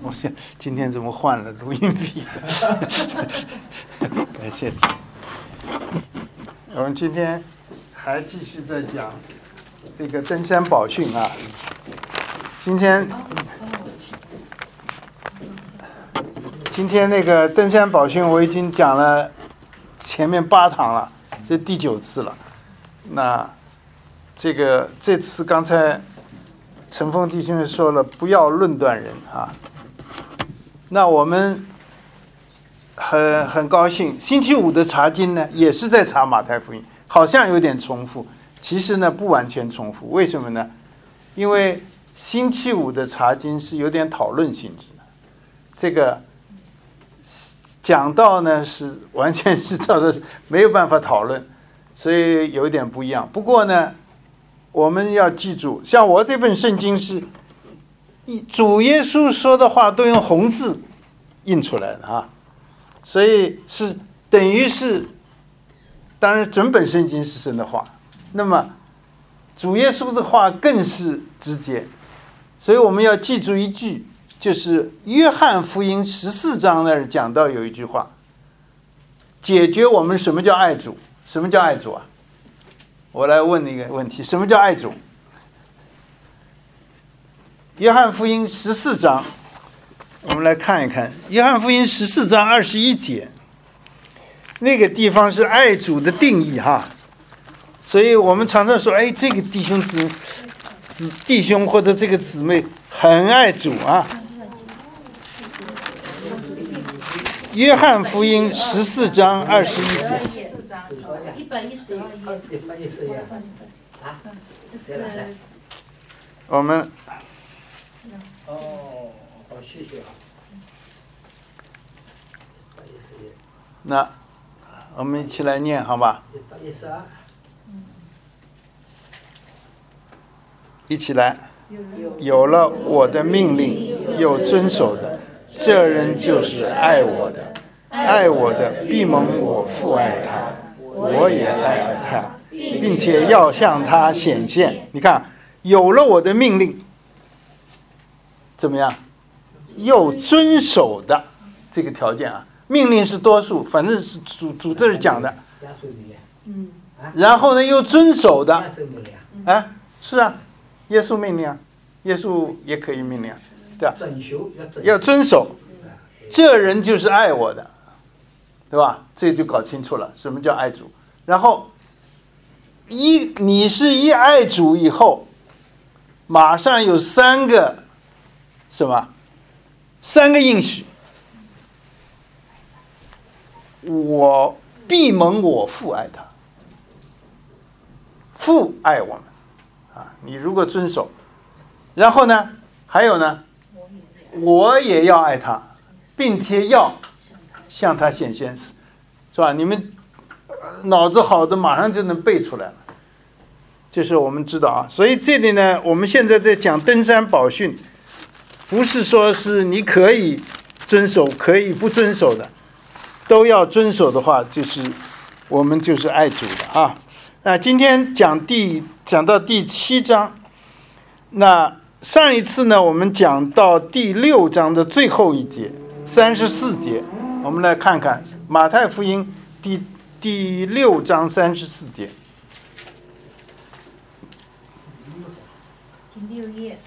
我想今天怎么换了录音笔？感谢主。我们今天还继续在讲这个登山宝训啊。今天那个登山宝训我已经讲了前面8堂了，这第9次了。那这次刚才陈峰弟兄说了，不要论断人啊。那我们很高兴，星期五的查经呢，也是在查马太福音，好像有点重复，其实呢不完全重复。为什么呢？因为星期五的查经是有点讨论性质的，这个讲道呢是完全是照着没有办法讨论，所以有一点不一样。不过呢，我们要记住，像我这本圣经是主耶稣说的话都用红字印出来的啊，所以是等于是，当然整本圣经是神的话，那么主耶稣的话更是直接，所以我们要记住一句，就是约翰福音14章那儿讲到有一句话，解决我们什么叫爱主。什么叫爱主啊？我来问你一个问题，什么叫爱主？约翰福音14章，我们来看一看，约翰福音14章21节，那个地方是爱主的定义哈。所以我们常常说，哎，这个弟兄或者这个姊妹很爱主啊。约翰福音14章21节。我们谢谢。 那我们一起来念好吧？一起来。有了我的命令又遵守的，这人就是爱我的。爱我的必蒙我父爱他，我也爱他，并且要向他显现。你看，有了我的命令，怎么样？又遵守的这个条件啊，命令是多数，反正是主这儿讲的。然后呢，又遵守的，哎，是啊，耶稣命令啊，耶稣也可以命令啊，对吧？要遵守，这人就是爱我的。对吧？这就搞清楚了，什么叫爱主。然后你是一爱主以后，马上有3个什么？3个应许。我必蒙我父爱他，父爱我们啊！你如果遵守，然后呢，还有呢，我也要爱他，并且要向他显现，是吧？你们脑子好的马上就能背出来了，就是我们知道啊。所以这里呢，我们现在在讲登山宝训，不是说是你可以遵守，可以不遵守的，都要遵守的话，就是我们就是爱主的啊。那今天讲到第7章，那上一次呢，我们讲到第6章的最后一节34节。我们来看看马太福音第6章34节。 第6页。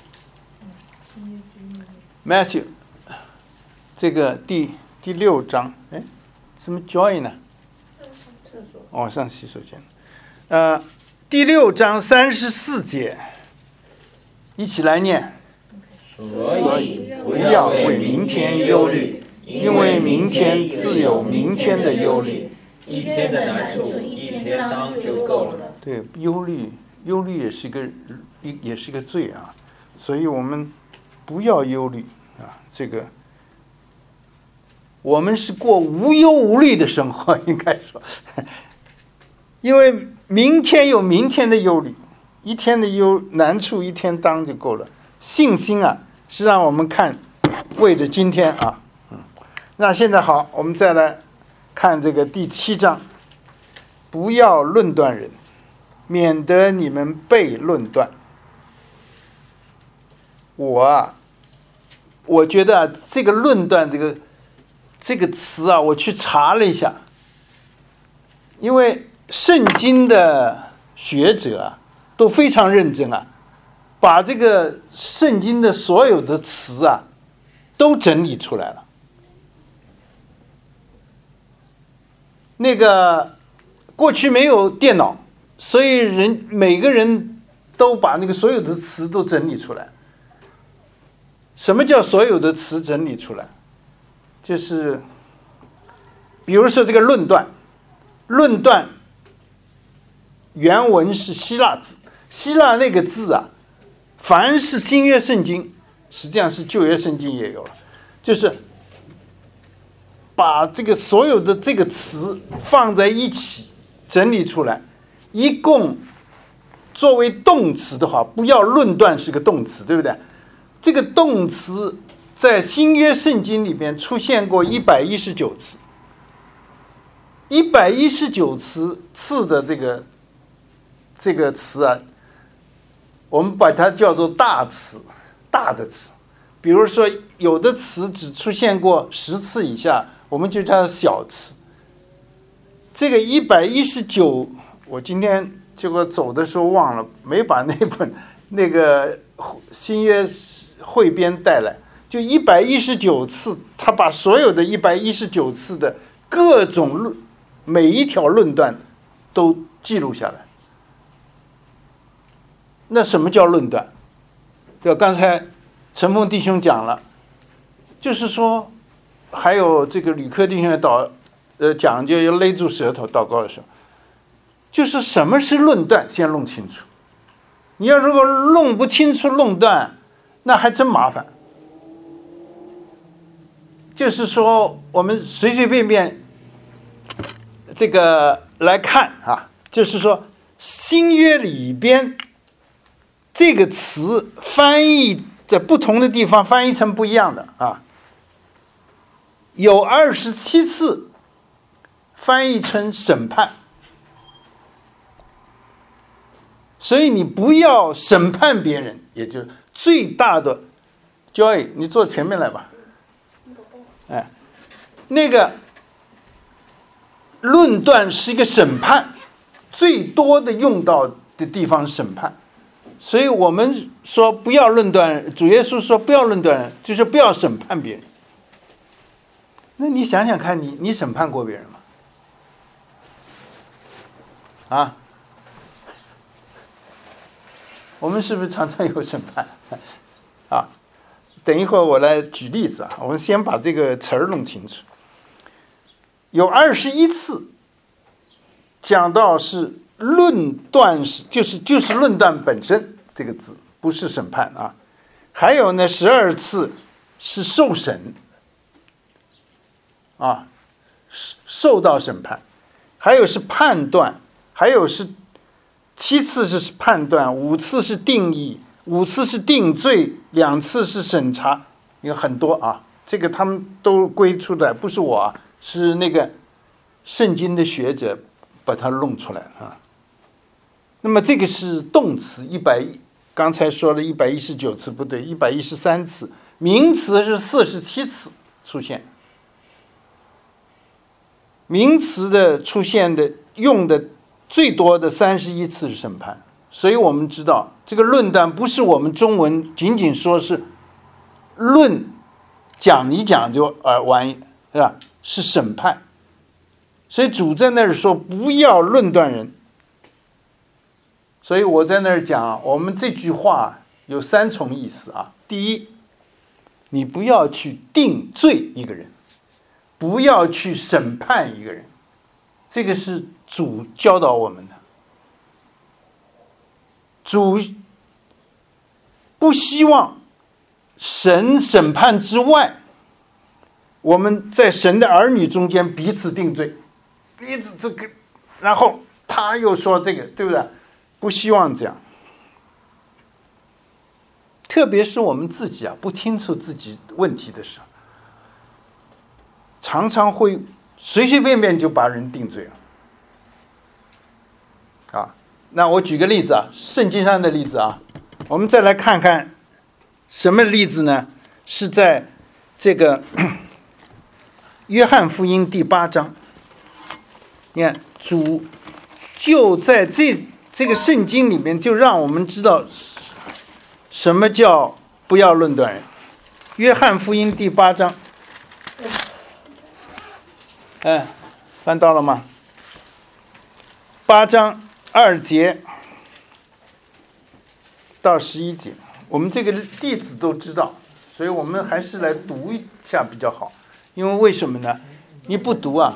Matthew， 这个第6章，哎，什么 Joy 呢？哦，上洗手间。第6章34节，一起来念。 所以不要为明天忧虑，因为明天自有明天的忧虑。 一天的难处，一天当就够了。 对，忧虑也是一个罪啊，所以我们不要忧虑啊。这个我们是过无忧无虑的生活，应该说，因为明天有明天的忧虑，一天的难处一天当就够了。信心啊，是让我们看为着今天啊。那现在好，我们再来看这个第7章，不要论断人，免得你们被论断。我我觉得这个论断这个词啊，我去查了一下，因为圣经的学者啊都非常认真啊，把这个圣经的所有的词啊都整理出来了。那个过去没有电脑，所以每个人都把那个所有的词都整理出来。什么叫所有的词整理出来？就是比如说这个论断，论断原文是希腊字，希腊那个字啊，凡是新约圣经，实际上是旧约圣经也有了，就是把这个所有的这个词放在一起整理出来，一共作为动词的话，不要论断是个动词，对不对？这个动词在新约圣经里边出现过119次，119次的这个词啊，我们把它叫做大词，大的词。比如说有的词只出现过10次以下，我们就叫它小词。这个119，我今天结果走的时候忘了，没把那个新约汇编带来，就119次，他把所有的119次的各种每一条论断都记录下来。那什么叫论断？对吧？刚才陈峰弟兄讲了，就是说，还有这个吕科弟兄讲就要勒住舌头祷告的时候，就是什么是论断，先弄清楚。你要如果弄不清楚论断，那还真麻烦。就是说，我们随随便便这个来看啊，就是说新约里边这个词翻译在不同的地方翻译成不一样的啊，有27次翻译成审判。所以你不要审判别人，也就是最大的 Joy， 你坐前面来吧。哎，那个论断是一个审判，最多的用到的地方是审判。所以我们说不要论断，主耶稣说不要论断，就是不要审判别人。那你想想看，你审判过别人吗？啊？我们是不是常常有审判啊？等一会儿我来举例子啊，我们先把这个词儿弄清楚。有21次讲到是论断，就是论断本身这个字，不是审判啊。还有呢，12次是受审啊，受到审判，还有是判断，还有是7次是判断，5次是定义，5次是定罪，2次是审查，有很多啊。这个他们都归出来，不是我啊，是那个圣经的学者把它弄出来啊。那么这个是动词刚才说了119次不对，113次，名词是47次出现。名词的出现的用的最多的31次是审判，所以我们知道这个论断不是我们中文仅仅说是论讲一讲就完，是吧？是审判。所以主在那儿说不要论断人。所以我在那儿讲，我们这句话有3重意思啊。第一，你不要去定罪一个人，不要去审判一个人，这个是主教导我们的。主不希望神审判之外，我们在神的儿女中间彼此定罪，彼此这个，然后他又说这个，对不对？不希望这样。特别是我们自己啊，不清楚自己问题的时候，常常会随随便便就把人定罪了。啊，那我举个例子啊，圣经上的例子啊，我们再来看看什么例子呢？ 是在这个约翰福音第8章。你看，主就在这个圣经里面，就让我们知道什么叫不要论断人。约翰福音第8章，翻到了吗？8章2节到11节，我们这个弟子都知道，所以我们还是来读一下比较好。因为为什么呢？你不读啊，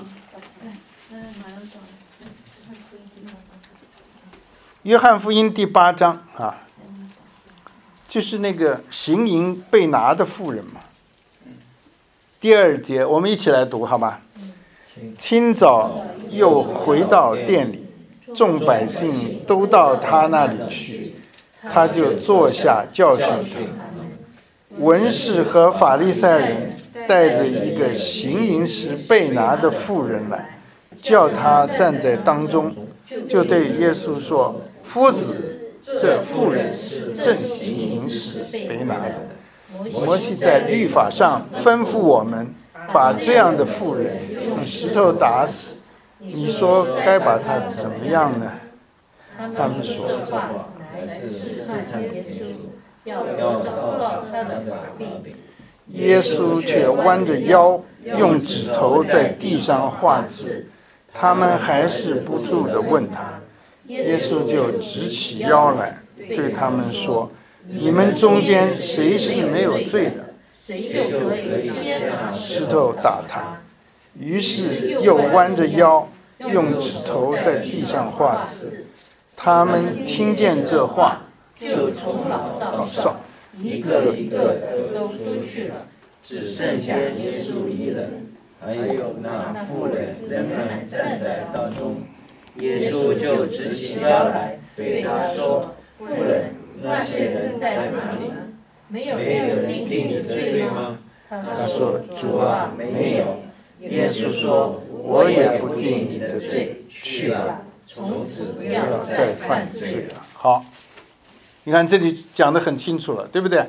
约翰福音第8章啊，就是那个行淫被拿的妇人嘛。第2节，我们一起来读好吧？清早又回到店里，众百姓都到他那里去，他就坐下教训他。文士和法利赛人带着一个行淫时被拿的妇人来，叫他站在当中，就对耶稣说：夫子，这妇人是正行淫时被拿的。摩西在律法上吩咐我们，把这样的妇人用石头打死。你说该把她怎么样呢？他们说： 乃是试探耶稣，要找到他的把柄。 耶稣却弯着腰，用指头在地上画字。他们还是不住地问他。耶稣就直起腰来，对他们说：你们中间谁是没有罪的， 谁就可以先拿石头打他。于是又弯着腰，用指头在地上画字。他们听见这话， 就从老到少，一个一个的都出去了，只剩下耶稣一人，还有那妇人仍然站在当中。耶稣就直起腰来，对他说：妇人，那些人在哪里呢？没有人定你的罪吗？他说：主啊，没有。耶稣说：我也不定你的罪，去吧，从此不要再犯罪了。 好，你看这里讲得很清楚了，对不对？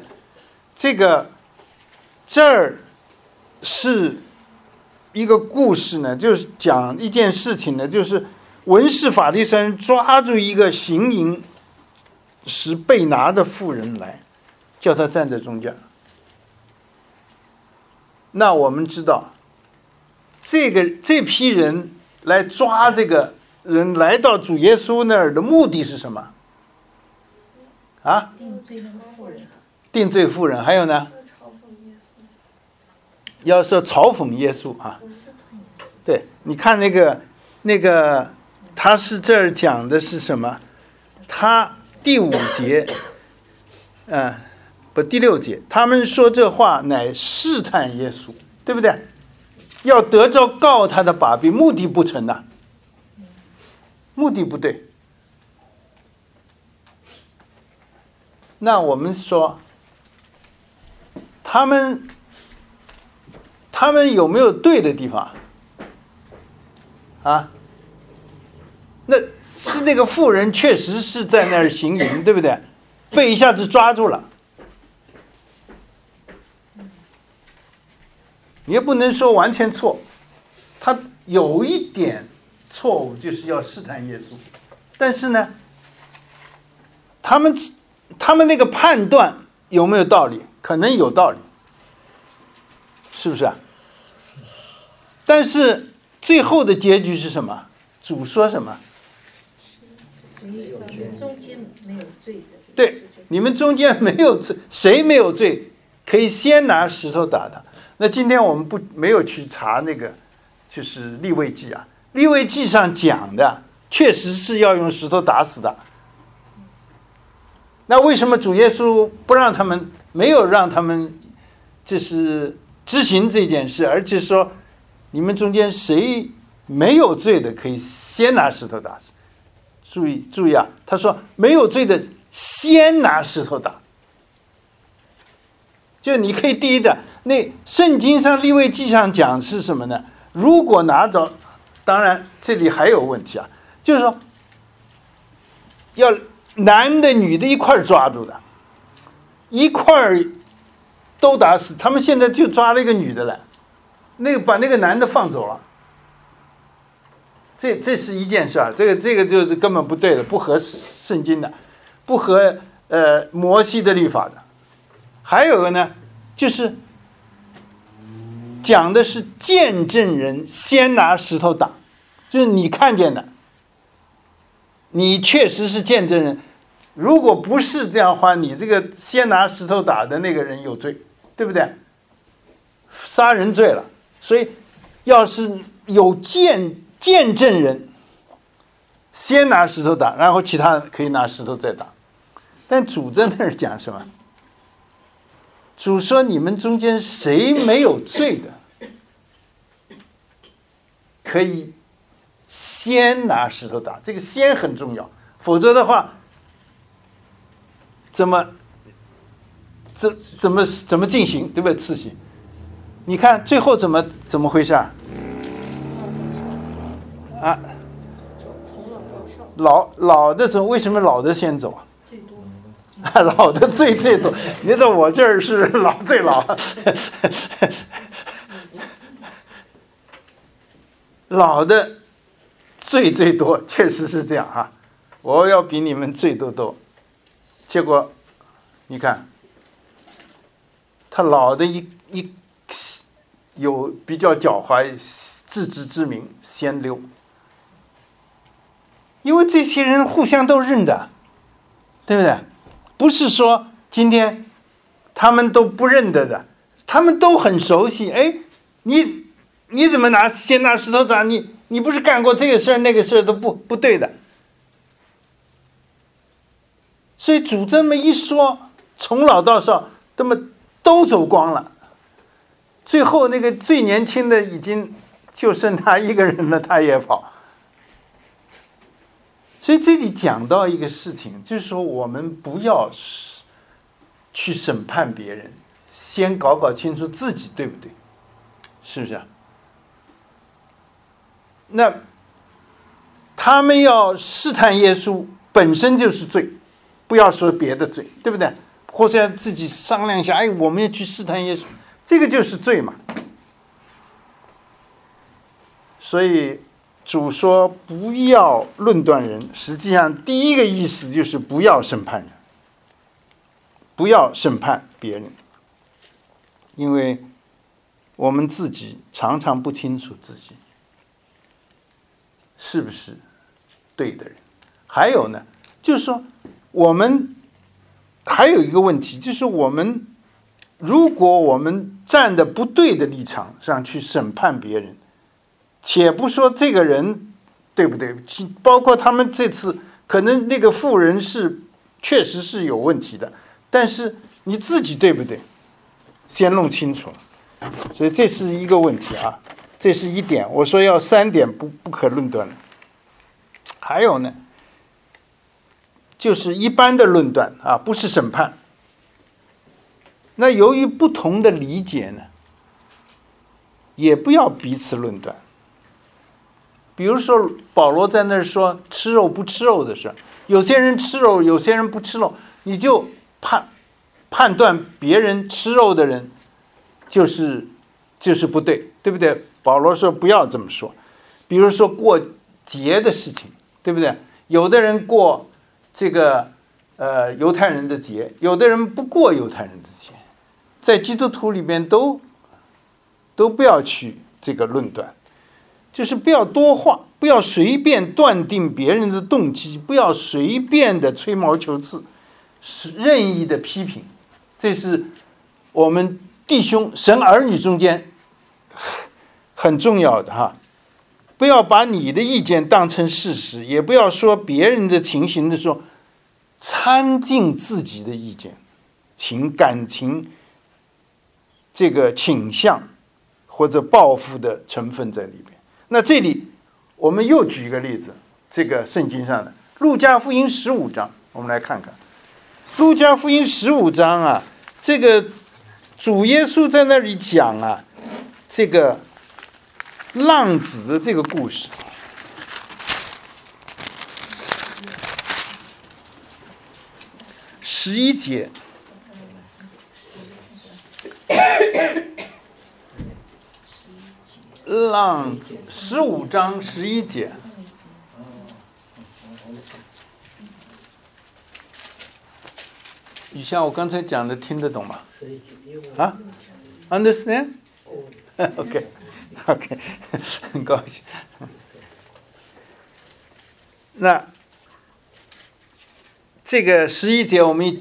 这儿是一个故事呢，就是讲一件事情呢，就是文士法利赛人抓住一个行淫时被拿的妇人来，叫他站在中间。那我们知道，这批人来抓这个人来到主耶稣那儿的目的是什么？啊？ 定罪那个妇人。 定罪妇人，还有呢？要说嘲讽耶稣啊。对，你看那个，他是这儿讲的是什么？他第5节，第6节，他们说这话乃试探耶稣，对不对？要得着告他的把柄，目的不成的，目的不对。那我们说，他们有没有对的地方？啊？那是那个妇人确实是在那儿行淫，对不对？被一下子抓住了。你也不能说完全错，他有一点错误，就是要试探耶稣。但是呢，他们那个判断有没有道理？可能有道理，是不是啊？但是最后的结局是什么？主说什么？ 中间没有罪的。 对，你们中间没有罪，谁没有罪，可以先拿石头打他。那今天我们没有去查那个，就是利未记啊。利未记上讲的确实是要用石头打死的。那为什么主耶稣没有让他们就是执行这件事，而且说你们中间谁没有罪的，可以先拿石头打死？注意啊，他说没有罪的先拿石头打。就你可以第一的，那圣经上利未记上讲是什么呢？如果拿着，当然这里还有问题啊，就是说要男的女的一块抓住的，一块都打死。他们现在就抓了一个女的来，把那个男的放走了。这是一件事啊，这个就是根本不对的，不合圣经的，不合摩西的律法的。还有一个呢，就是讲的是见证人先拿石头打，就是你看见的，你确实是见证人。如果不是这样的话，你这个先拿石头打的那个人有罪，对不对？杀人罪了。所以要是有见证人先拿石头打，然后其他人可以拿石头再打。但主在那儿讲什么？主说你们中间谁没有罪的，可以先拿石头打。这个先很重要，否则的话怎么进行，对不对？次序你看最后怎么回事啊？老的为什么老的先走啊？ 最多老的最多，你知道我这儿是最老，老的最多，确实是这样哈。我要比你们罪多，结果你看，他老的有比较狡猾，自知之明先溜，因为这些人互相都认的，对不对？不是说今天他们都不认得的，他们都很熟悉。哎，你怎么先拿石头砸？你不是干过这个事儿那个事儿都不对的。所以主这么一说，从老到少，这么都走光了。最后那个最年轻的已经就剩他一个人了，他也跑。所以这里讲到一个事情，就是说我们不要去审判别人，先搞清楚自己对不对，是不是啊？那他们要试探耶稣本身就是罪，不要说别的罪，对不对？或者自己商量一下，哎，我们要去试探耶稣，这个就是罪嘛。所以主说不要论断人，实际上第一个意思就是不要审判人，不要审判别人，因为我们自己常常不清楚自己是不是对的人。还有呢，就是说我们还有一个问题，就是如果我们站在不对的立场上去审判别人，且不说这个人对不对，包括他们这次可能那个妇人确实是有问题的，但是你自己对不对，先弄清楚。所以这是一个问题啊，这是一点。我说要3点不可论断了。还有呢，就是一般的论断啊，不是审判。那由于不同的理解呢，也不要彼此论断。比如说保罗在那儿说吃肉不吃肉的事，有些人吃肉，有些人不吃肉，你就判断别人吃肉的人就是不对，对不对？保罗说不要这么说。比如说过节的事情，对不对？有的人过这个犹太人的节，有的人不过犹太人的节，在基督徒里面都不要去这个论断，就是不要多话，不要随便断定别人的动机，不要随便的吹毛求疵，任意的批评。这是我们弟兄神儿女中间很重要的哈。不要把你的意见当成事实，也不要说别人的情形的时候掺进自己的意见、感情这个倾向或者报复的成分在里边。那这里我们又举一个例子，这个圣经上的路加福音15章，我们来看看路加福音15章啊，这个主耶稣在那里讲啊，这个浪子的这个故事。11节， 浪15章11节。以下我刚才讲的听得懂吗？啊 ？Understand？ OK， 很高兴。那这个11节我们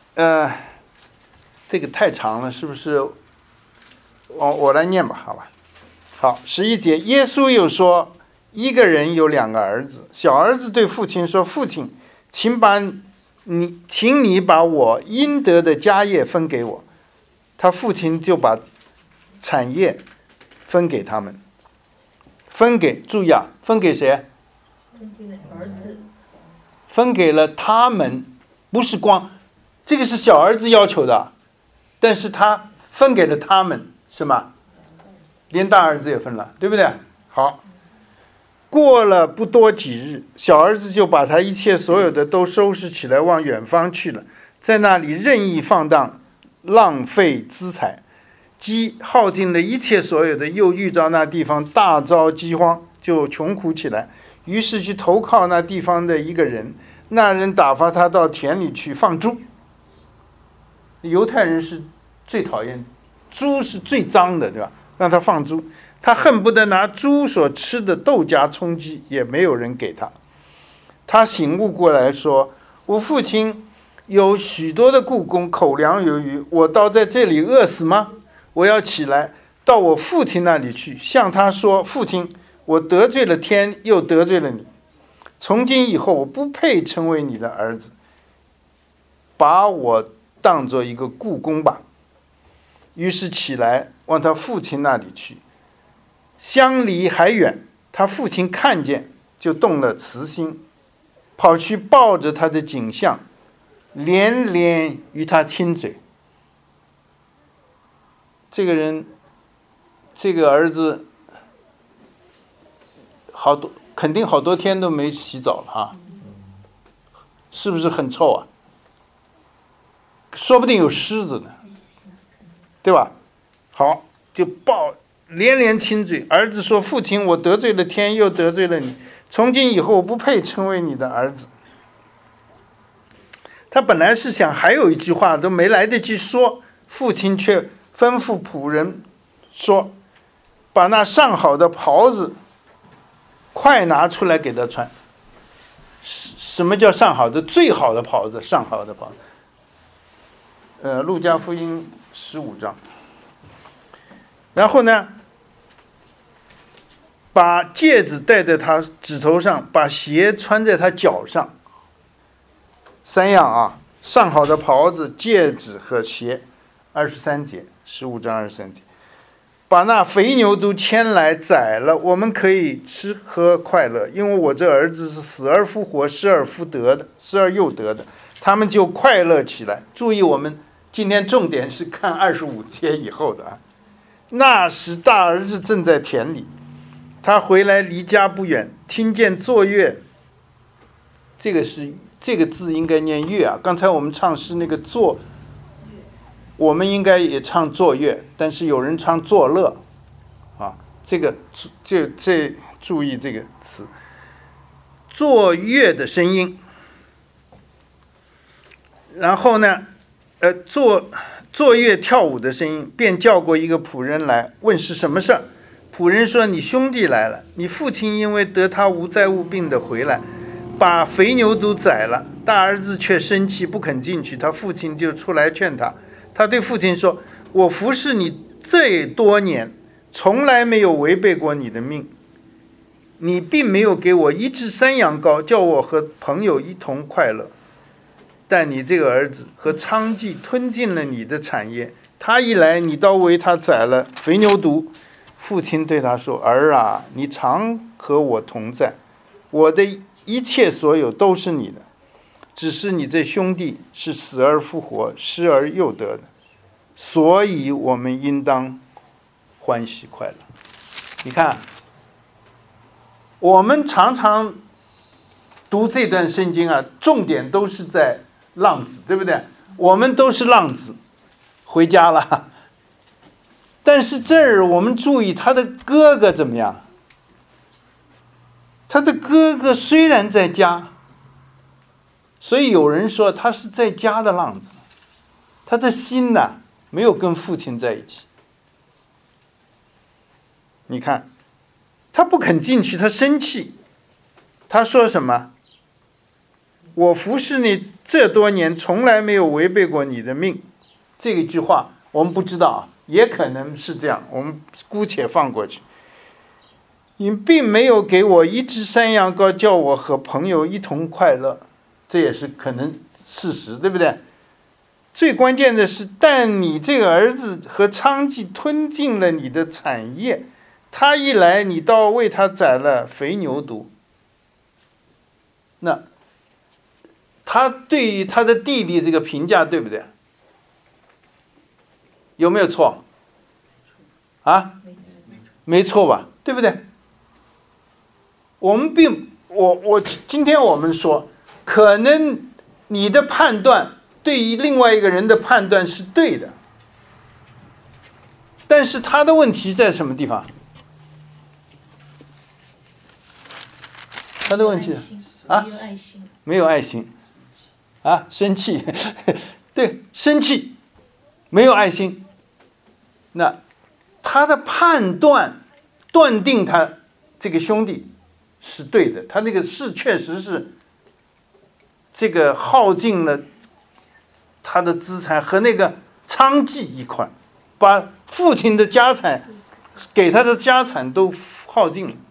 这个太长了，是不是？我来念吧，好吧。好，11节，耶稣又说，一个人有2个儿子，小儿子对父亲说：“父亲，请你把我应得的家业分给我。”他父亲就把产业分给他们，注意啊，分给谁？ 分给了儿子， 分给了他们，不是光，这个是小儿子要求的，但是他分给了他们，是吗？连大儿子也分了，对不对？好，过了不多几日，小儿子就把他一切所有的都收拾起来，往远方去了，在那里任意放荡，浪费资财，饥耗尽了一切所有的，又遇到那地方大遭饥荒，就穷苦起来，于是去投靠那地方的一个人，那人打发他到田里去放猪。犹太人是最讨厌猪，是最脏的，对吧？让他放猪，他恨不得拿猪所吃的豆荚充饥，也没有人给他。他醒悟过来说：“我父亲有许多的雇工，口粮有余，我倒在这里饿死吗？我要起来到我父亲那里去，向他说：父亲，我得罪了天，又得罪了你。从今以后，我不配成为你的儿子，把我当作一个雇工吧。”于是起来往他父亲那里去，相离还远，他父亲看见，就动了慈心，跑去抱着他的颈项，连连与他亲嘴。这个人，这个儿子，肯定好多天都没洗澡了啊，是不是很臭啊？说不定有虱子呢，对吧？好，就连连亲嘴。儿子说：“父亲，我得罪了天，又得罪了你，从今以后我不配成为你的儿子。”他本来是想还有一句话都没来得及说，父亲却吩咐仆人说：“把那上好的袍子快拿出来给他穿。”什么叫上好的？最好的袍子，上好的袍子。路加福音15章。然后呢，把戒指戴在他指头上，把鞋穿在他脚上。3样啊，上好的袍子、戒指和鞋。23节，15章23节。把那肥牛都牵来宰了，我们可以吃喝快乐，因为我这儿子是死而复活，失而又得的。他们就快乐起来。注意，我们今天重点是看25节以后的啊。那时大儿子正在田里，他回来离家不远，听见作乐。这个字应该念乐啊。刚才我们唱诗那个作，我们应该也唱作乐，但是有人唱作乐啊。这注意这个词，作乐的声音。然后呢，作乐跳舞的声音，便叫过一个仆人来，问是什么事儿。仆人说：“你兄弟来了，你父亲因为得他无灾无病的回来，把肥牛都宰了。大儿子却生气，不肯进去。他父亲就出来劝他。他对父亲说：我服侍你这多年，从来没有违背过你的命。你并没有给我1只山羊羔，叫我和朋友一同快乐。但你这个儿子和娼妓吞尽了你的产业，他一来，你倒为他宰了肥牛犊。父亲对他说：儿啊，你常和我同在，我的一切所有都是你的，只是你这兄弟是死而复活，失而又得的，所以我们应当欢喜快乐。你看，我们常常读这段圣经啊，重点都是在浪子，对不对？我们都是浪子，回家了， 但是这儿我们注意他的哥哥怎么样？他的哥哥虽然在家，所以有人说他是在家的浪子，他的心呢没有跟父亲在一起。你看，他不肯进去，他生气，他说什么？我服侍你这多年，从来没有违背过你的命。这一句话我们不知道啊，也可能是这样，我们姑且放过去。你并没有给我一只山羊羔，叫我和朋友一同快乐，这也是可能事实，对不对？最关键的是，但你这个儿子和娼妓吞尽了你的产业，他一来，你倒为他宰了肥牛犊。那他对于他的弟弟这个评价对不对？有没有错？啊，没错吧？对不对？今天我们说，可能你的判断对于另外一个人的判断是对的，但是他的问题在什么地方？他的问题啊， 没有爱心， 没有爱心啊，生气，对，生气，没有爱心。那他的判断断定他这个兄弟是对的，他那个是确实是这个耗尽了他的资产和那个娼妓一块，把父亲的家产给他的家产都耗尽了。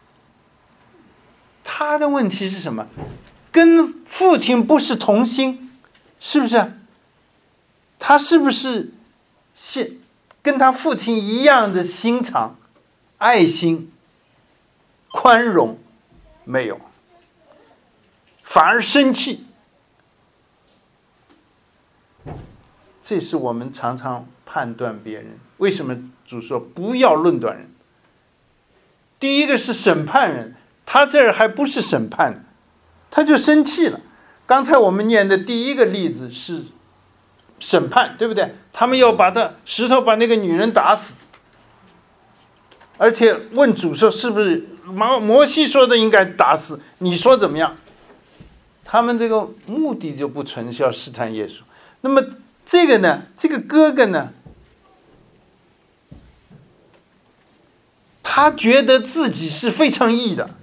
他的问题是什么？跟父亲不是同心，是不是？他是不是跟他父亲一样的心肠、爱心、宽容？没有，反而生气。这是我们常常判断别人。为什么主说不要论断人？第一个是审判人，他这儿还不是审判，他就生气了。刚才我们念的第一个例子是审判，对不对？他们要把石头把那个女人打死，而且问主说是不是摩西说的应该打死，你说怎么样？他们这个目的就不纯，是要试探耶稣。那么这个呢，这个哥哥呢，他觉得自己是非常义的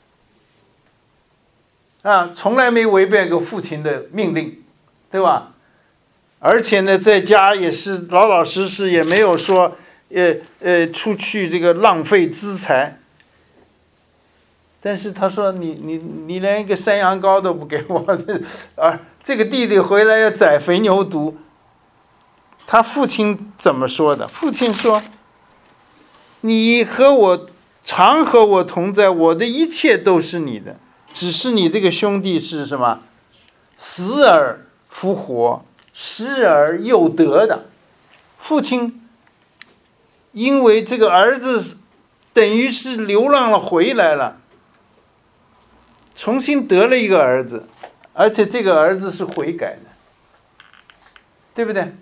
啊，从来没违背过父亲的命令，对吧？而且呢，在家也是老老实实，也没有说出去这个浪费资财。但是他说你连一个山羊羔都不给我，这个弟弟回来要宰肥牛犊。他父亲怎么说的？父亲说：“你常和我同在，我的一切都是你的，只是你这个兄弟是什么？死而复活，失而又得的。”父亲因为这个儿子等于是流浪了回来了，重新得了一个儿子，而且这个儿子是悔改的，对不对？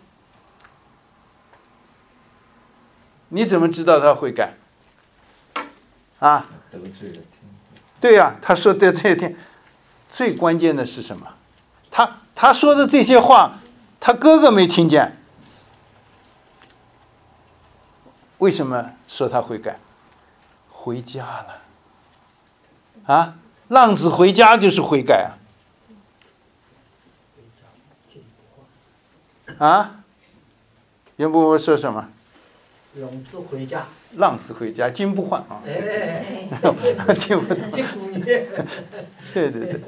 你怎么知道他悔改？啊？对呀，他说得罪了天。最关键的是什么？他说的这些话，他哥哥没听见。为什么说他悔改？回家了。啊？浪子回家就是悔改啊！啊？袁伯伯说什么？ 浪子回家， 浪子回家，金不换啊！听不懂。对，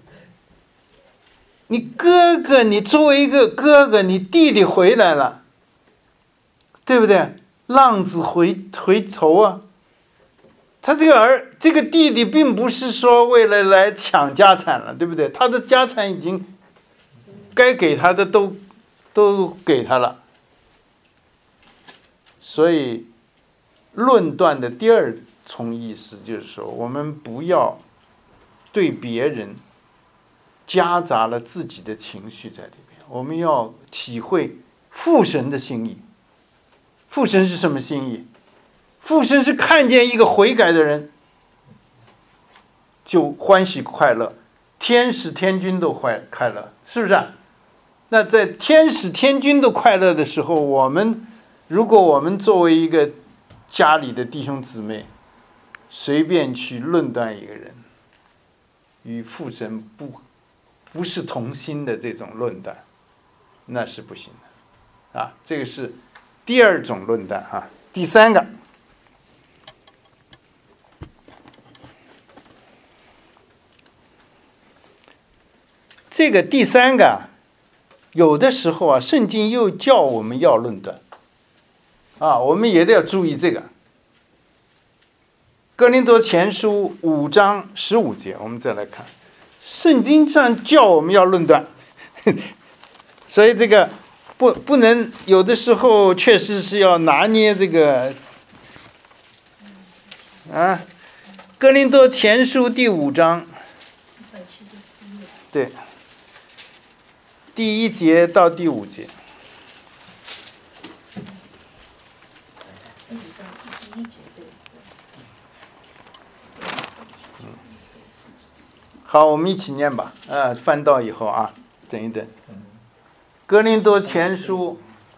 你哥哥，你作为一个哥哥，你弟弟回来了，对不对？浪子回头啊！他这个弟弟并不是说为了来抢家产了，对不对？他的家产已经该给他的都给他了。所以论断的第二重意思就是说，我们不要对别人夹杂了自己的情绪在里面，我们要体会父神的心意。 父神是什么心意？父神是看见一个悔改的人就欢喜快乐，天使天君都快乐，是不是啊？那在天使天君都快乐的时候，如果我们作为一个家里的弟兄姊妹，随便去论断一个人，与父神不是同心的这种论断，那是不行的啊。这个是第二种论断啊。第三个，这个第三个有的时候啊，圣经又叫我们要论断啊，我们也得要注意这个。哥林多前书5章15节，我们再来看，圣经上叫我们要论断，所以这个不能，有的时候确实是要拿捏这个啊。哥林多前书第5章，对，第1节到第5节。好，我们一起念吧。翻到以后啊，等一等。哥林多前书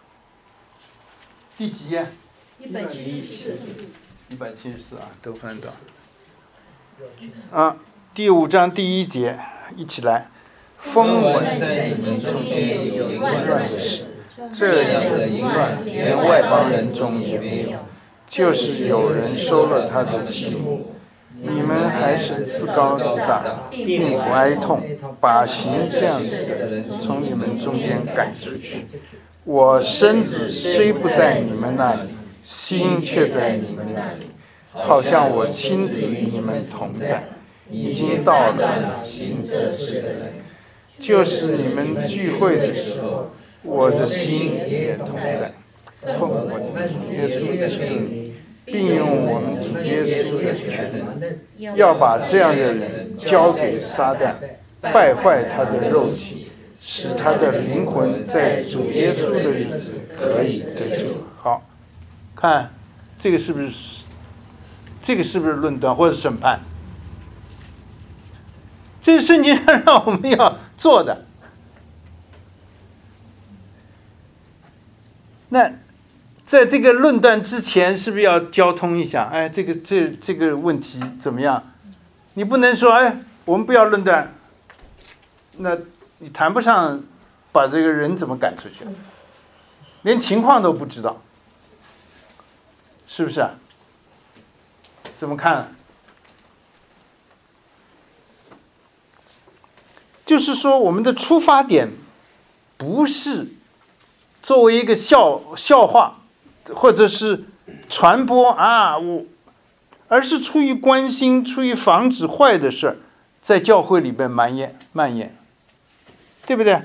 第几页？174啊，都翻到。啊，第5章第1节，一起来。风闻在你们中间有淫乱的事， 这样的淫乱连外邦人中也没有， 就是有人收了他的祭物。你们还是自高自大，并不哀痛，把行这样子的人从你们中间赶出去。我身子虽不在你们那里，心却在你们那里，好像我亲自与你们同在。已经到了行这事的人，就是你们聚会的时候，我的心也同在。奉我的主耶稣的命，并用我们主耶稣的权，要把这样的人交给撒旦，败坏他的肉体，使他的灵魂在主耶稣的日子可以得救。好，看这个是不是论断或者审判？这是圣经上让我们要做的。那在这个论断之前，是不是要交通一下？哎，这个问题怎么样？你不能说，哎，我们不要论断，那你谈不上把这个人怎么赶出去，连情况都不知道，是不是啊？怎么看？就是说，我们的出发点不是作为一个笑话。或者是传播啊，而是出于关心，出于防止坏的事儿在教会里边蔓延，对不对？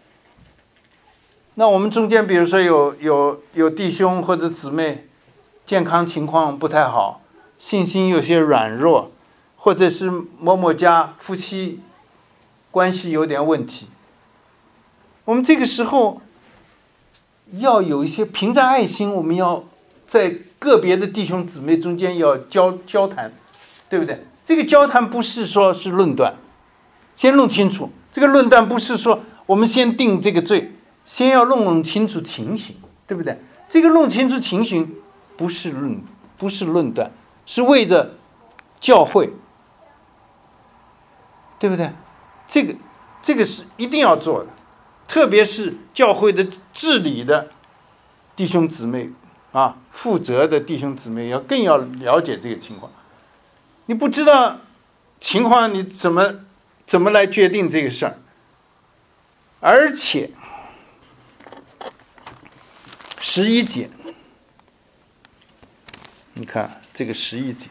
那我们中间，比如说有弟兄或者姊妹，健康情况不太好，信心有些软弱，或者是某家夫妻关系有点问题，我们这个时候要有一些凭着爱心，我们要在个别的弟兄姊妹中间要交谈，对不对？这个交谈不是说是论断，先弄清楚。这个论断不是说我们先定这个罪，先要弄清楚情形，对不对？这个弄清楚情形不是论断，是为着教会，对不对？这个是一定要做的。特别是教会的治理的弟兄姊妹啊，负责的弟兄姊妹更要了解这个情况。你不知道情况，你怎么来决定这个事儿？而且11节，你看这个11节，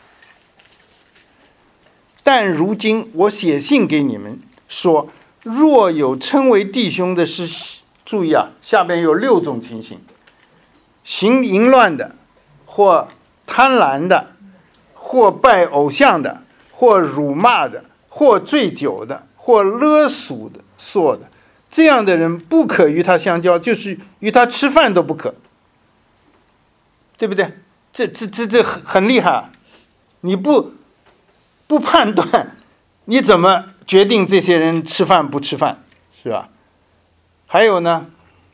但如今我写信给你们说，若有称为弟兄的是，注意啊，下边有6种情形：行淫乱的，或贪婪的，或拜偶像的，或辱骂的，或醉酒的，或勒索的，这样的人不可与他相交，就是与他吃饭都不可。 对不对？这很厉害。你不判断，你怎么决定这些人吃饭不吃饭，是吧？还有呢，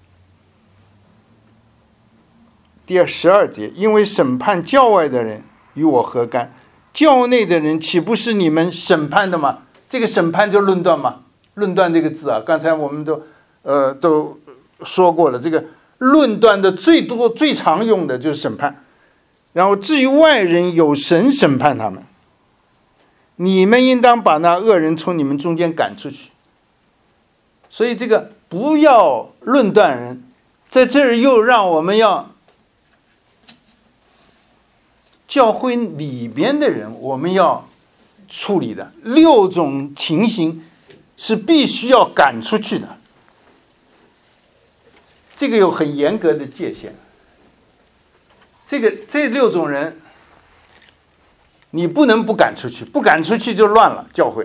第12节，因为审判教外的人与我何干？教内的人岂不是你们审判的吗？这个审判就论断嘛，论断这个字啊，刚才我们都说过了，这个论断的最常用的就是审判。然后至于外人，有神审判他们，你们应当把那恶人从你们中间赶出去。所以这个不要论断人，在这儿又让我们要教会里边的人，我们要处理的6种情形是必须要赶出去的，这个有很严格的界限。这6种人，你不能不赶出去，不赶出去就乱了教会。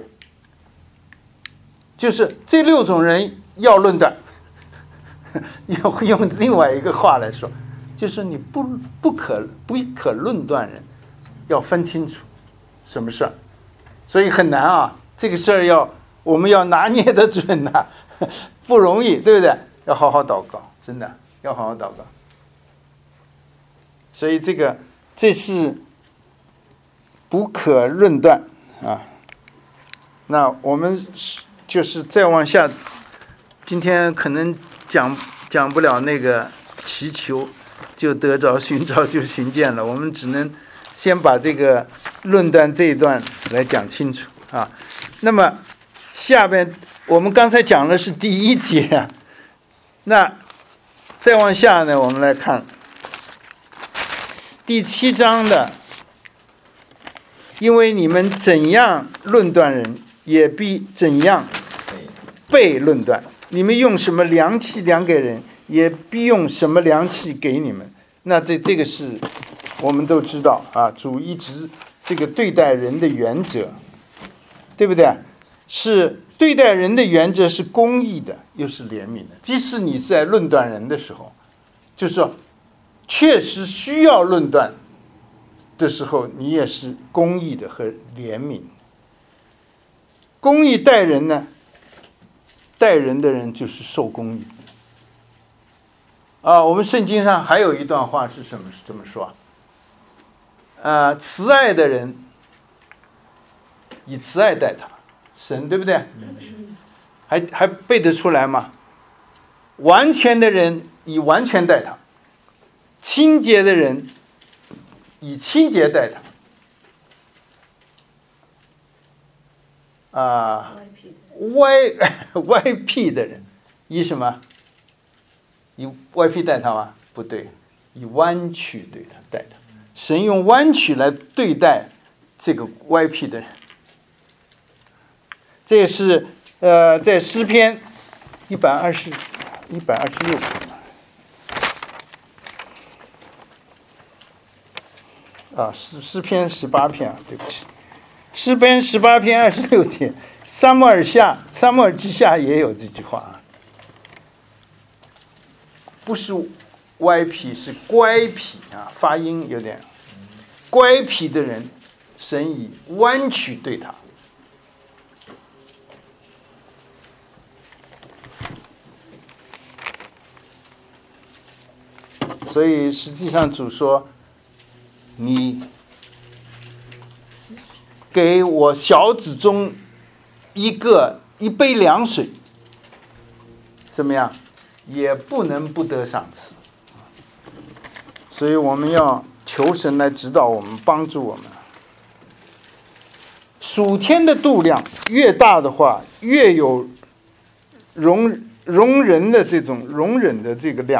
就是这6种人要论断，用另外一个话来说，就是你不可论断人，要分清楚什么事儿，所以很难啊。这个事儿我们要拿捏得准呐，不容易，对不对？要好好祷告，真的要好好祷告。所以这是不可论断啊。那我们就是再往下，今天可能讲不了那个祈求就得着，寻找就寻见了，我们只能先把这个论断这一段来讲清楚啊。那么下边我们刚才讲的是第1节啊，那再往下呢，我们来看第7章的，因为你们怎样论断人，也必怎样被论断。你们用什么量器量给人，也必用什么量器给你们。那这个是我们都知道啊，主一直这个对待人的原则，对不对？是对待人的原则是公义的，又是怜悯的。即使你在论断人的时候，就是说确实需要论断的时候，你也是公义的和怜悯。公义待人呢，待人的人就是受公义啊。我们圣经上还有一段话是什么？这么说慈爱的人以慈爱待他，神对不对？还背得出来吗？完全的人以完全待他，清洁的人以清洁待他。歪僻的人以什么？以歪僻待他吗？不对，以弯曲对他待他。神用弯曲来对待这个歪僻的人。这也是在诗篇126啊，诗篇18篇啊，对不起，诗篇18篇26节，撒母耳记下也有这句话啊，不是歪僻，是乖僻啊，发音有点乖僻的人，神以弯曲对他。所以实际上主说，你给我小子中一杯凉水，怎么样，也不能不得赏赐。所以我们要求神来指导我们，帮助我们。属天的度量越大的话，越有容忍的这种容忍的这个量。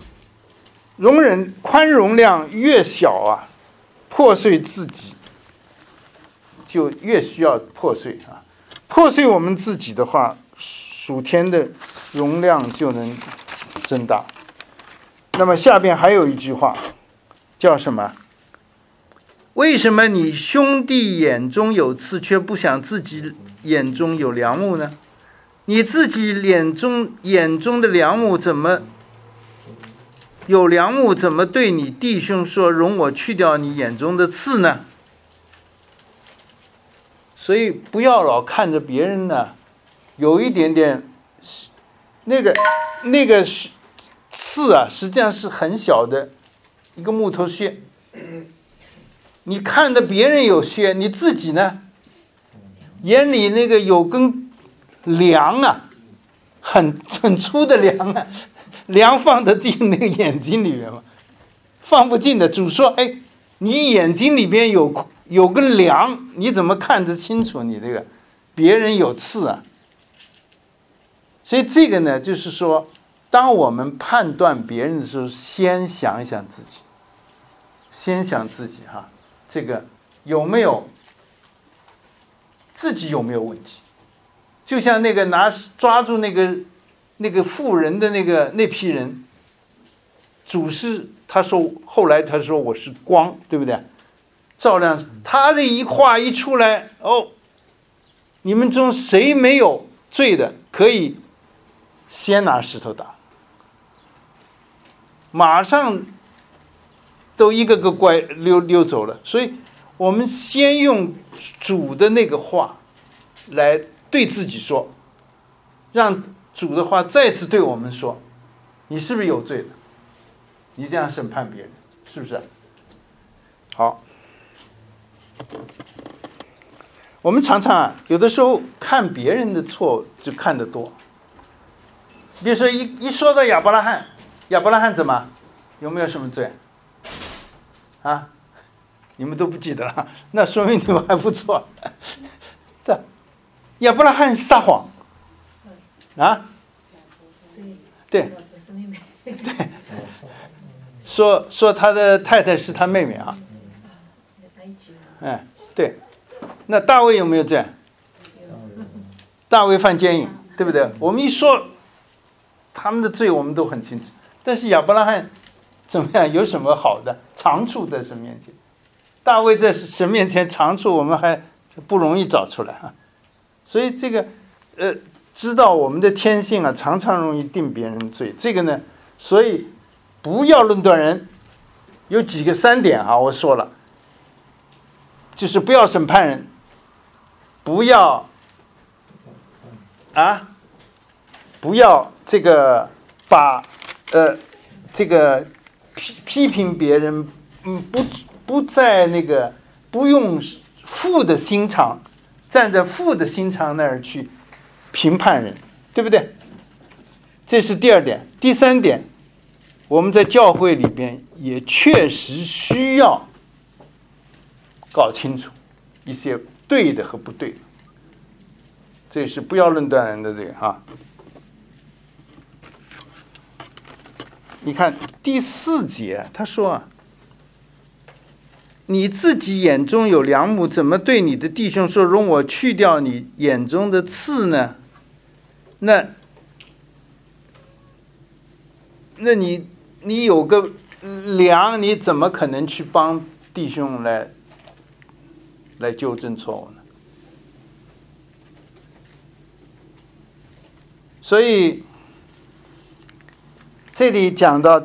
宽容量越小啊，破碎自己就越需要破碎啊。破碎我们自己的话，属天的容量就能增大。那么下边还有一句话，叫什么？为什么你兄弟眼中有刺，却不想自己眼中有梁木呢？你自己眼中的梁木怎么有梁木，怎么对你弟兄说，容我去掉你眼中的刺呢？所以不要老看着别人呢，有一点点那个刺啊，实际上是很小的一个木头屑。你看着别人有屑，你自己呢，眼里那个有根梁啊，很粗的梁啊，梁放得进那个眼睛里面吗？放不进的。主说：“哎，你眼睛里边有个梁，你怎么看得清楚你这个别人有刺啊？”所以这个呢，就是说，当我们判断别人的时候，先想一想自己，先想自己哈，这个有没有自己有没有问题？就像那个抓住那个妇人的那批人，主是他说，后来他说我是光，对不对？照亮他这一话一出来，哦，你们中谁没有罪的，可以先拿石头打，马上都一个个乖溜走了。所以我们先用主的那个话来对自己说，让主的话再次对我们说，你是不是有罪的？你这样审判别人，是不是？好，我们常常有的时候看别人的错就看得多。比如说一说到亚伯拉罕怎么有没有什么罪啊？你们都不记得了，那说明你们还不错。亚伯拉罕撒谎啊？对，对，说他的太太是他妹妹啊。对。那大卫有没有罪？大卫犯奸淫，对不对？我们一说他们的罪，我们都很清楚。但是亚伯拉罕怎么样？有什么好的长处在神面前？大卫在神面前长处，我们还不容易找出来啊。所以这个知道我们的天性啊，常常容易定别人罪。这个呢，所以不要论断人。有3点啊，我说了，就是不要审判人，不要这个把这个批评别人，不在那个不用父的心肠，站在父的心肠那儿去评判人，对不对？这是第2点。第3点，我们在教会里边也确实需要搞清楚一些对的和不对的，这是不要论断人的这个啊。你看第4节，他说啊，你自己眼中有梁木，怎么对你的弟兄说，容我去掉你眼中的刺呢？那你有个梁，你怎么可能去帮弟兄来纠正错误呢？所以这里讲到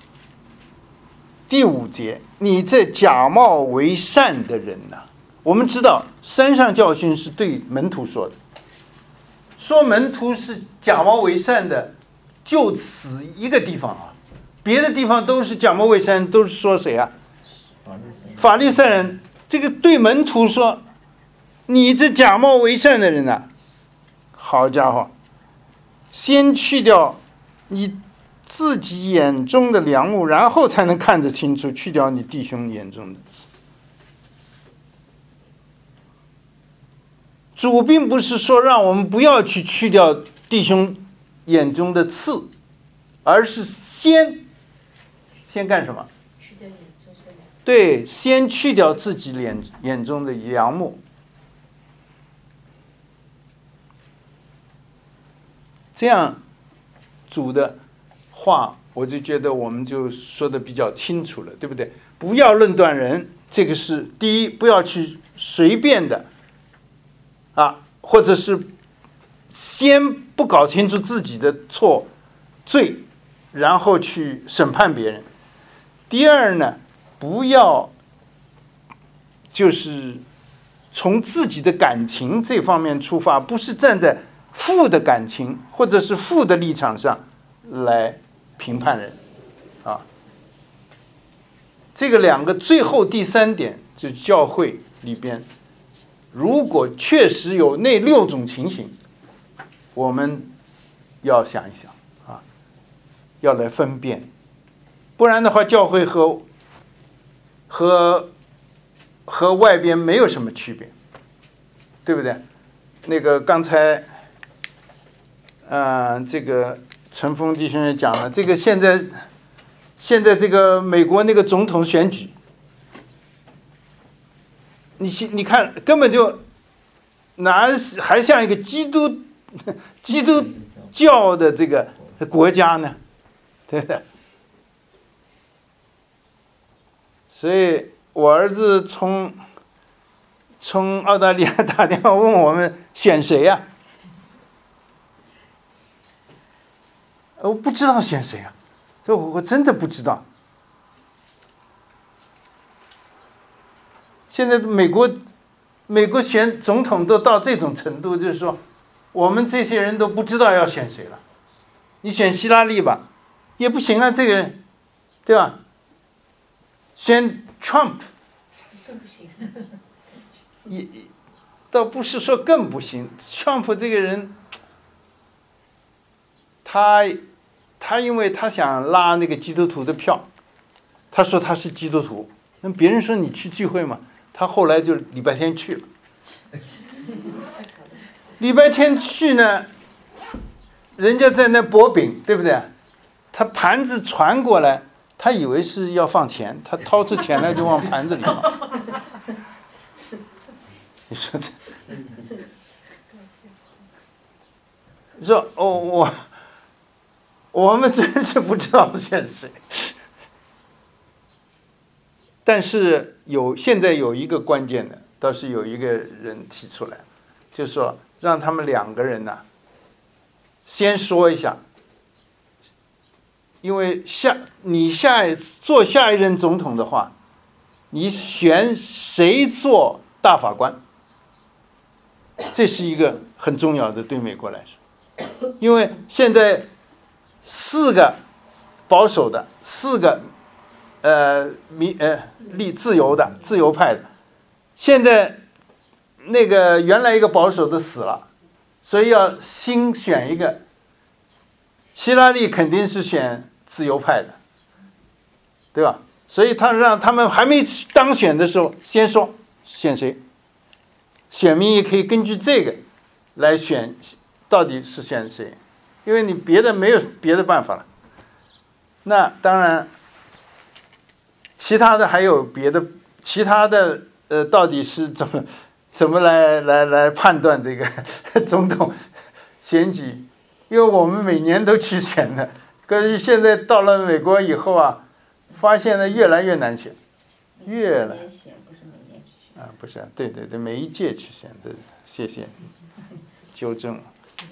第5节，你这假冒为善的人呐，我们知道山上教训是对门徒说的，说门徒是假冒为善的，就此一个地方啊，别的地方都是假冒为善，都是说谁啊？法利赛人。这个对门徒说，你这假冒为善的人呐，好家伙，先去掉你自己眼中的梁木，然后才能看得清楚，去掉你弟兄眼中的刺。主并不是说让我们不要去掉弟兄眼中的刺，而是先干什么？ 去掉眼中的梁。 对，先去掉自己眼中的梁木。这样主的话，我就觉得我们就说的比较清楚了，对不对？不要论断人，这个是第一，不要去随便的或者是先不搞清楚自己的罪， 然后去审判别人。第二呢，不要就是从自己的感情这方面出发，不是站在负的感情或者是负的立场上来评判人啊。这个两个最后第三点，就教会里边，如果确实有那6种情形，我们要想一想啊，要来分辨，不然的话，教会和外边没有什么区别，对不对？那个刚才，这个陈峰弟兄也讲了，这个现在这个美国那个总统选举，你看根本就还像一个基督教的这个国家呢，对不对？所以我儿子从澳大利亚打电话问我们选谁呀？我不知道选谁啊，这我真的不知道。现在美国选总统都到这种程度，就是说我们这些人都不知道要选谁了。你选希拉里吧，也不行啊，这个人，对吧？选 Trump 更不行。 也倒不是说更不行。Trump 这个人，他因为他想拉那个基督徒的票，他说他是基督徒，那别人说你去聚会嘛，他后来就礼拜天去了。礼拜天去呢，人家在那薄饼，对不对？他盘子传过来，他以为是要放钱，他掏出钱来就往盘子里放。你说这，你说我们真是不知道选谁。但是现在有一个关键的，倒是有一个人提出来，就是说让他们2个人呢，先说一下，因为你做下一任总统的话，你选谁做大法官，这是一个很重要的，对美国来说，因为现在4个保守的，4个自由派的，现在那个原来一个保守的死了，所以要新选一个。希拉里肯定是选自由派的，对吧？所以他让他们还没当选的时候先说选谁，选民也可以根据这个来选到底是选谁，因为你没有别的办法了。那当然其他的还有别的，其他的到底是怎么来判断这个总统选举？因为我们每年都去选的，可是现在到了美国以后啊，发现呢越来越难选，越来不是对，每一届去选的，谢谢纠正。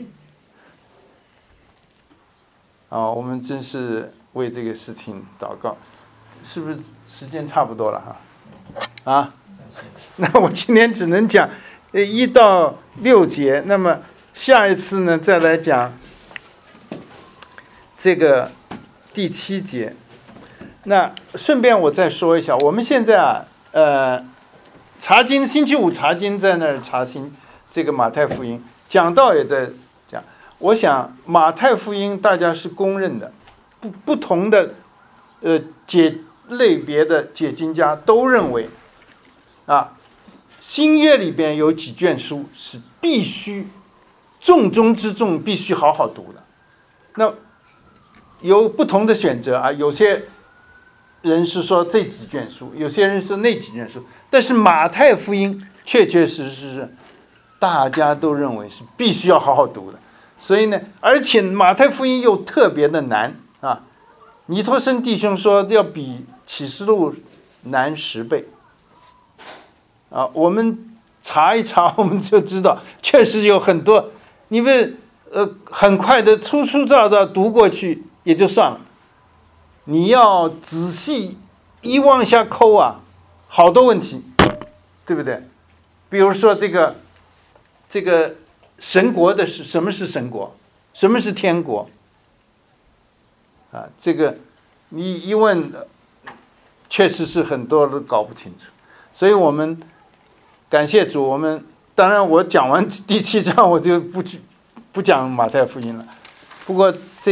我们真是为这个事情祷告，是不是时间差不多了哈？那我今天只能讲1到6节，那么下一次呢再来讲这个第7节。那顺便我再说一下，我们现在查经，星期五查经在那儿查经，这个马太福音讲道也在讲。我想马太福音大家是公认的，不同的类别的解经家都认为新约里边有几卷书是必须重中之重，必须好好读的。那有不同的选择有些人是说这几卷书，有些人是那几卷书，但是马太福音确确实实是大家都认为是必须要好好读的。所以呢，而且马太福音又特别的难尼托生弟兄说要比启示录难10倍我们查一查我们就知道，确实有很多，你们很快的粗糙的读过去也就算了， 你要仔细一往下抠啊，好多问题，对不对？比如说这个神国的是什么是神国，什么是天国啊？这个你一问，确实是很多都搞不清楚。所以我们感谢主，我们当然我讲完第7章我就不讲马太福音了。不过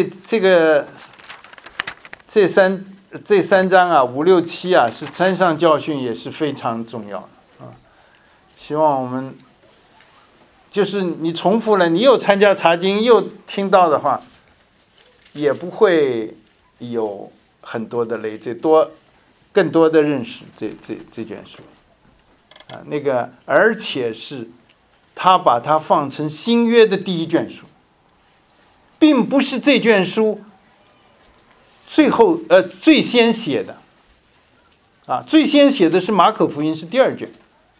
这三章啊，5、6、7啊，是山上教训，也是非常重要的啊。希望我们就是你重复了，你又参加查经又听到的话，也不会有很多的累赘，更多的认识这卷书啊。而且是他把它放成新约的第1卷书，并不是这卷书最先写的啊，最先写的是马可福音，是第2卷。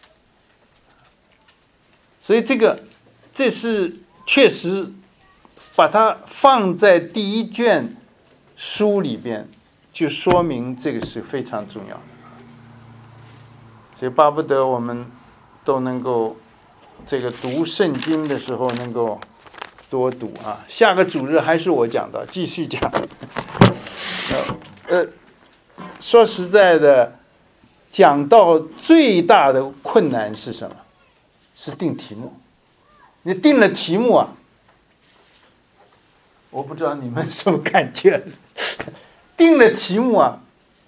所以这是确实把它放在第1卷书里边，就说明这个是非常重要的。所以巴不得我们都能够读圣经的时候能够多读啊。下个主日还是我讲的，继续讲。说实在的，讲到最大的困难是什么？是定题目。你定了题目啊，我不知道你们什么感觉。定了题目啊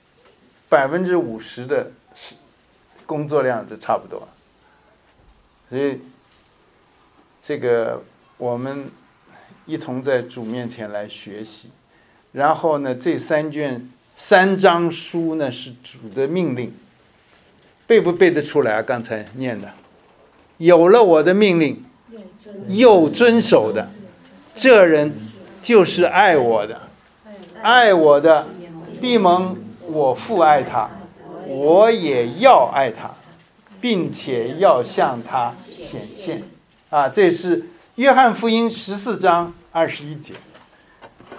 ，50%的工作量就差不多。所以这个我们一同在主面前来学习。然后呢，这3章书呢是主的命令，背不背得出来啊？刚才念的，有了我的命令又遵守的，这人就是爱我的，爱我的必蒙我父爱他，我也要爱他，并且要向他显现啊。这是约翰福音14章21节。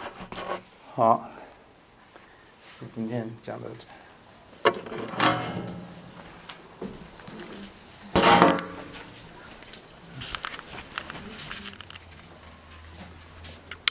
好，今天讲到这。